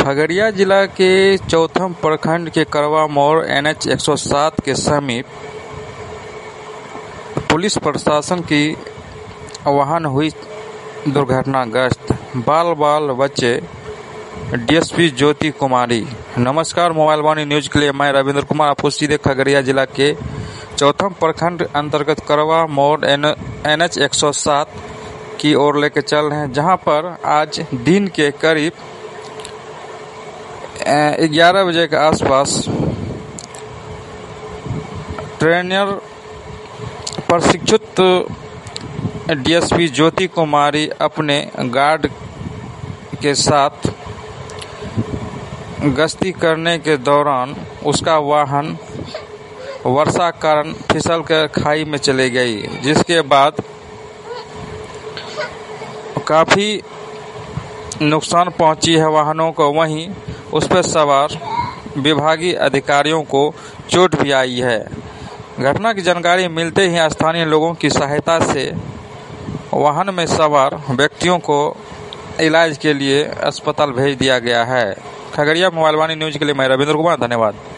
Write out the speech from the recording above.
खगड़िया जिला के चौथम प्रखंड के करवा मोड़ NH 107 के समीप पुलिस प्रशासन की वाहन हुई दुर्घटनाग्रस्त। बाल बचे DSP ज्योति कुमारी। नमस्कार, मोबाइल वाणी न्यूज के लिए मैं रविंद्र कुमार आपको सीधे खगड़िया जिला के चौथम प्रखंड अंतर्गत करवा मोड़ NH 107 की ओर लेकर चल रहे हैं, जहां पर आज दिन के करीब 11 बजे के आसपास ट्रेनर प्रशिक्षित DSP ज्योति कुमारी अपने गार्ड के साथ गश्ती करने के दौरान उसका वाहन वर्षा कारण फिसल कर खाई में चली गई, जिसके बाद काफी नुकसान पहुंची है वाहनों को। वहीं उस पर सवार विभागीय अधिकारियों को चोट भी आई है। घटना की जानकारी मिलते ही स्थानीय लोगों की सहायता से वाहन में सवार व्यक्तियों को इलाज के लिए अस्पताल भेज दिया गया है। खगड़िया मोबाइल वाणी न्यूज के लिए मैं रविंद्र कुमार, धन्यवाद।